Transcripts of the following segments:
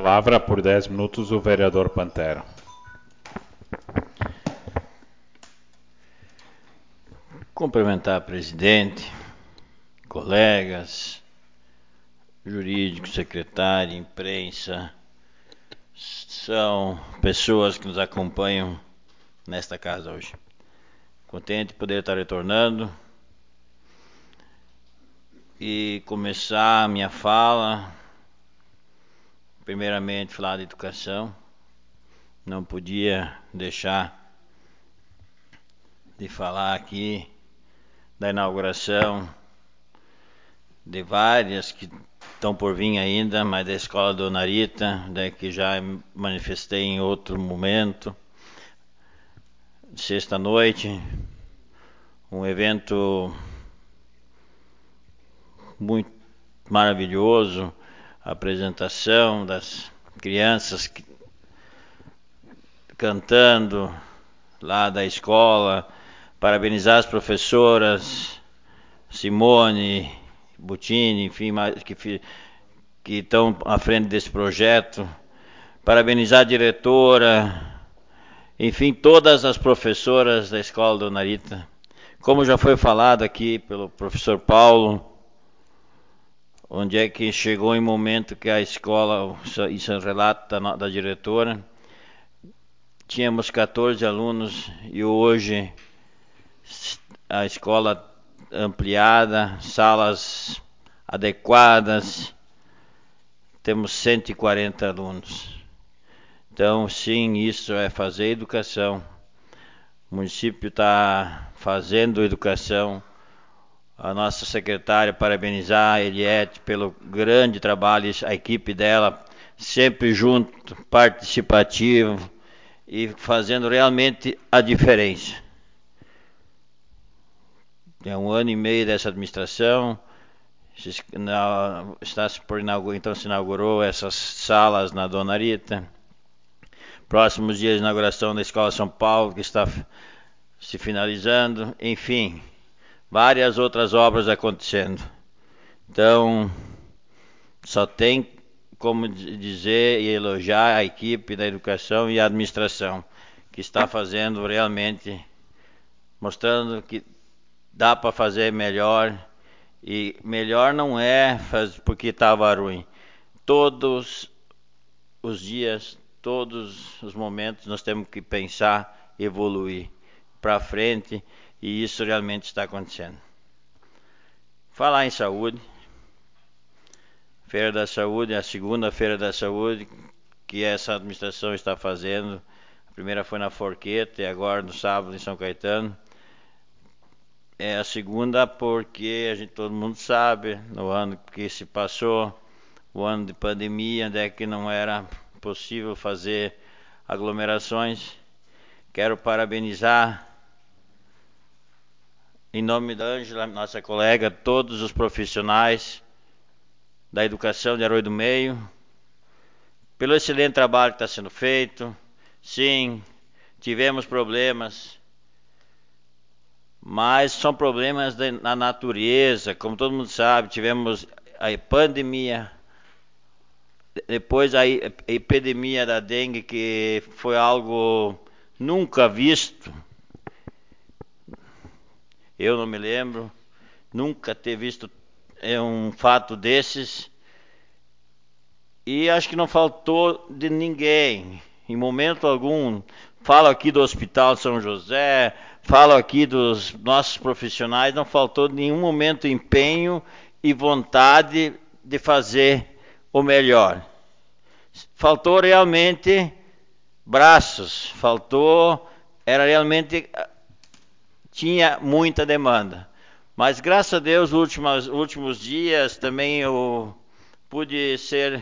palavra por 10 minutos o vereador Pantera. Cumprimentar o presidente, colegas, jurídico, secretário, imprensa, são pessoas que nos acompanham nesta casa hoje. Contente de poder estar retornando e começar a minha fala, primeiramente falar de educação. Não podia deixar de falar aqui da inauguração de várias que estão por vir ainda, mas da Escola Dona Rita, que já manifestei em outro momento. Sexta-noite, um evento muito maravilhoso, a apresentação das crianças cantando lá da escola, parabenizar as professoras Simone, Butini, enfim, que estão à frente desse projeto, parabenizar a diretora, enfim, todas as professoras da Escola Dona Rita. Como já foi falado aqui pelo professor Paulo, onde é que chegou em momento que a escola, isso é um relato da diretora, tínhamos 14 alunos e hoje a escola ampliada, salas adequadas, temos 140 alunos. Então, sim, isso é fazer educação. O município está fazendo educação. A nossa secretária, parabenizar a Eliette pelo grande trabalho, a equipe dela, sempre junto, participativo e fazendo realmente a diferença. É 1 ano e meio dessa administração, então se inaugurou essas salas na Dona Rita. Próximos dias de inauguração da Escola São Paulo, que está se finalizando, enfim, várias outras obras acontecendo. Então, só tem como dizer e elogiar a equipe da educação e a administração, que está fazendo realmente, mostrando que dá para fazer melhor, e melhor não é porque estava ruim. Todos os dias, todos os momentos, nós temos que pensar, evoluir para frente, e isso realmente está acontecendo. Falar em saúde, Feira da Saúde, a segunda Feira da Saúde que essa administração está fazendo. A primeira foi na Forqueta e agora no sábado em São Caetano. É a segunda porque todo mundo sabe, no ano que se passou, o ano de pandemia, onde é que não era possível fazer aglomerações. Quero parabenizar, em nome da Ângela, nossa colega, todos os profissionais da educação de Arroio do Meio, pelo excelente trabalho que está sendo feito. Sim, tivemos problemas, mas são problemas na natureza, como todo mundo sabe. Tivemos a pandemia, depois a epidemia da dengue, que foi algo nunca visto. Eu não me lembro nunca ter visto um fato desses, e acho que não faltou de ninguém, em momento algum. Falo aqui do Hospital São José, falo aqui dos nossos profissionais, não faltou em nenhum momento empenho e vontade de fazer o melhor. Faltou realmente braços, era realmente, tinha muita demanda. Mas graças a Deus, nos últimos dias também eu pude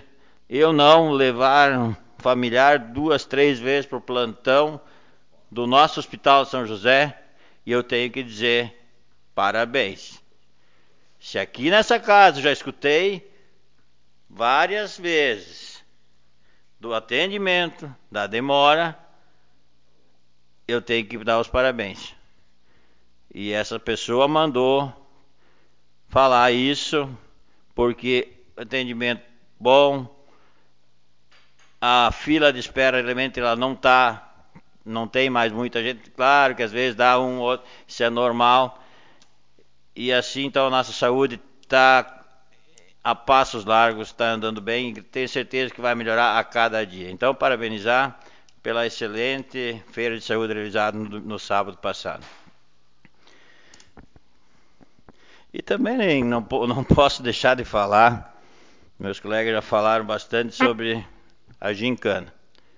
levar um familiar 2, 3 vezes para o plantão do nosso Hospital São José, e eu tenho que dizer parabéns. Se aqui nessa casa eu já escutei várias vezes do atendimento, da demora, eu tenho que dar os parabéns. E essa pessoa mandou falar isso, porque atendimento bom, a fila de espera realmente ela não tem mais muita gente. Claro que às vezes dá um ou outro, isso é normal. E assim, então, a nossa saúde está a passos largos, está andando bem e tenho certeza que vai melhorar a cada dia. Então, parabenizar pela excelente feira de saúde realizada no sábado passado. E também não posso deixar de falar, meus colegas já falaram bastante sobre a gincana.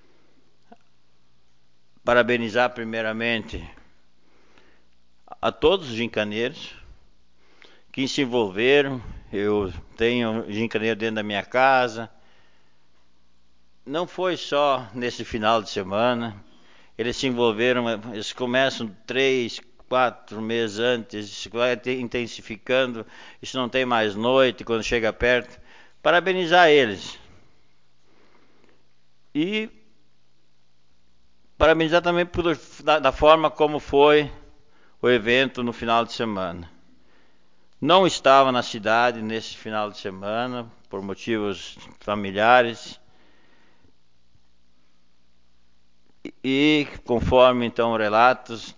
Parabenizar primeiramente a todos os gincaneiros que se envolveram. Eu tenho gincaneiro dentro da minha casa. Não foi só nesse final de semana. Eles se envolveram, eles começam 3, 4 meses antes, isso vai intensificando, isso não tem mais noite quando chega perto. Parabenizar eles. E parabenizar também da forma como foi o evento no final de semana. Não estava na cidade nesse final de semana, por motivos familiares. E conforme então relatos,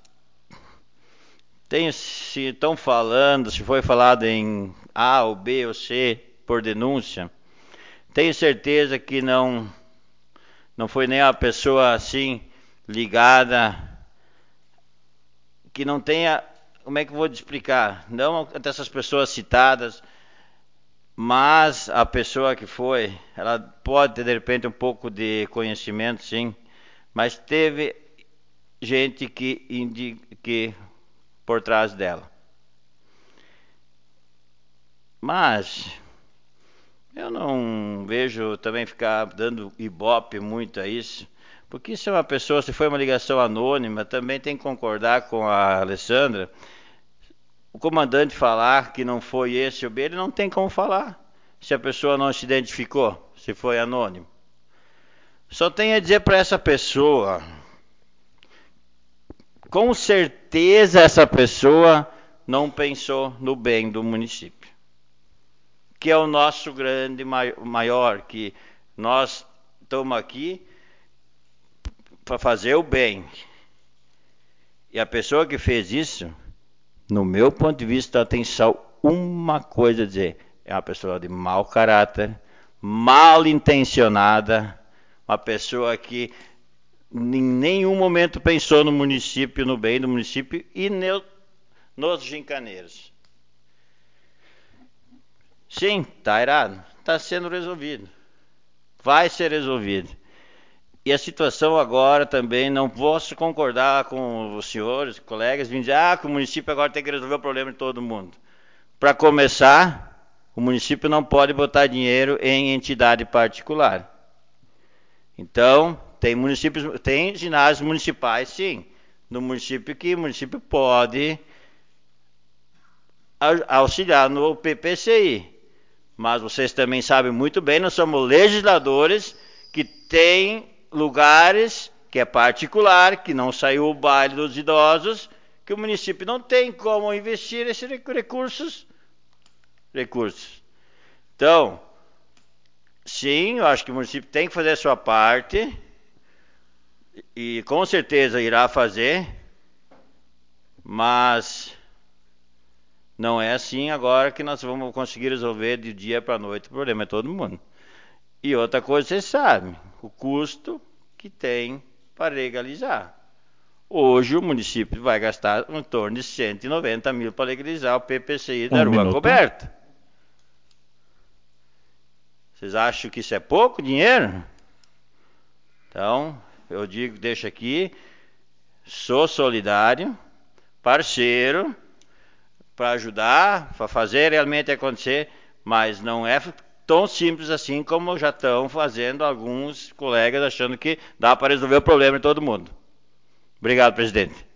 se estão falando, se foi falado em A ou B ou C por denúncia, tenho certeza que não foi nem a pessoa assim ligada, que não tenha, como é que eu vou te explicar? Não dessas pessoas citadas, mas a pessoa que foi, ela pode ter de repente um pouco de conhecimento, sim, mas teve gente que por trás dela. Mas eu não vejo também ficar dando ibope muito a isso, porque isso é uma pessoa, se foi uma ligação anônima, também tem que concordar com a Alessandra. O comandante falar que não foi esse ou B, ele não tem como falar, se a pessoa não se identificou, se foi anônimo. Só tenho a dizer para essa pessoa, com certeza essa pessoa não pensou no bem do município, que é o nosso grande maior, que nós estamos aqui para fazer o bem. E a pessoa que fez isso, no meu ponto de vista, ela tem só uma coisa a dizer: é uma pessoa de mau caráter, mal intencionada, uma pessoa que em nenhum momento pensou no município, no bem do município e nos gincaneiros. Sim, está errado, está sendo resolvido, vai ser resolvido. E a situação agora também, não posso concordar com os senhores, colegas, vindo dizer que o município agora tem que resolver o problema de todo mundo. Para começar, o município não pode botar dinheiro em entidade particular. Então, tem ginásios municipais, sim, no município que o município pode auxiliar no PPCI. Mas vocês também sabem muito bem, nós somos legisladores que têm lugares que é particular, que não saiu o baile dos idosos, que o município não tem como investir esses recursos. Então, sim, eu acho que o município tem que fazer a sua parte e com certeza irá fazer, mas não é assim agora que nós vamos conseguir resolver de dia para a noite. O problema é todo mundo. E outra coisa, vocês sabem, o custo que tem para legalizar. Hoje o município vai gastar em torno de 190 mil para legalizar o PPCI da Rua Coberta. Vocês acham que isso é pouco dinheiro? Então, eu deixo aqui, sou solidário, parceiro, para ajudar, para fazer realmente acontecer, mas não é tão simples assim como já estão fazendo alguns colegas achando que dá para resolver o problema de todo mundo. Obrigado, presidente.